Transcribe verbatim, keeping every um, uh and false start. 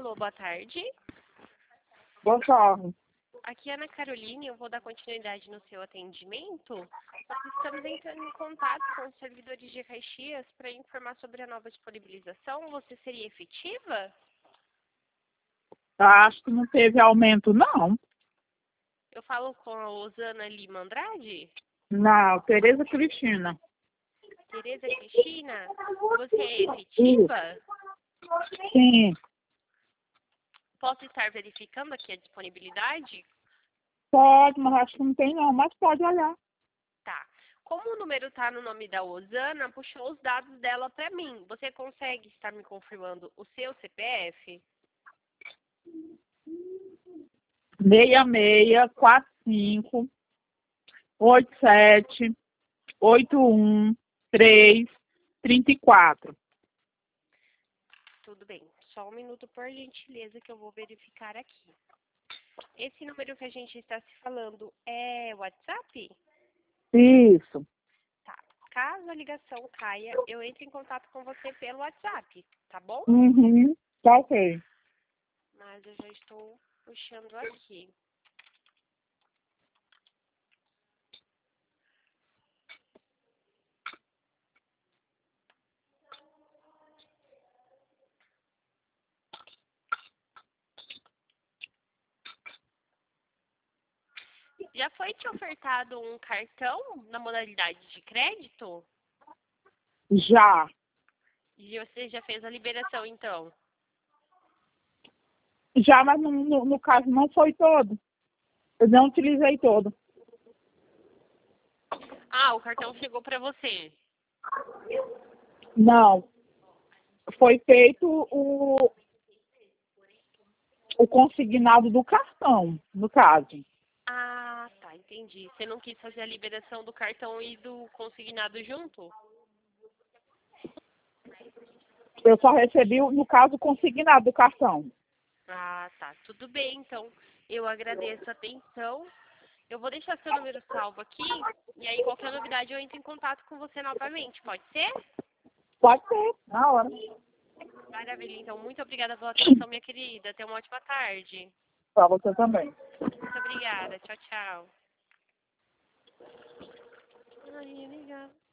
Alô, boa tarde. Boa tarde. Aqui é a Ana Caroline, eu vou dar continuidade no seu atendimento. Nós estamos entrando em contato com os servidores de Caxias para informar sobre a nova disponibilização. Você seria efetiva? Acho que não teve aumento, não. Eu falo com a Osana Lima Andrade? Não, Tereza Cristina. Tereza Cristina, você é efetiva? Sim. Posso estar verificando aqui a disponibilidade? Pode, mas acho que não tem não, mas pode olhar. Tá. Como o número está no nome da Osana, puxou os dados dela para mim. Você consegue estar me confirmando o seu C P F? seis seis, quatro cinco, oito sete, oito um, três, trinta e quatro. Tudo bem. Só um minuto, por gentileza, que eu vou verificar aqui. Esse número que a gente está se falando é WhatsApp? Isso. Tá. Caso a ligação caia, eu entro em contato com você pelo WhatsApp, tá bom? Uhum. Tá ok. Mas eu já estou puxando aqui. Já foi te ofertado um cartão na modalidade de crédito? Já. E você já fez a liberação, então? Já, mas no, no, no caso não foi todo. Eu não utilizei todo. Ah, o cartão chegou para você. Não. Foi feito o, o consignado do cartão, no caso. Ah, tá, entendi. Você não quis fazer a liberação do cartão e do consignado junto? Eu só recebi, no caso, o consignado do cartão. Ah, tá. Tudo bem, então. Eu agradeço a atenção. Eu vou deixar seu número salvo aqui. E aí, qualquer novidade, eu entro em contato com você novamente. Pode ser? Pode ser, na hora. Maravilha. Então, muito obrigada pela atenção, minha querida. Tenha uma ótima tarde. Pra você também. Muito obrigada. Tchau, tchau. Ai, legal.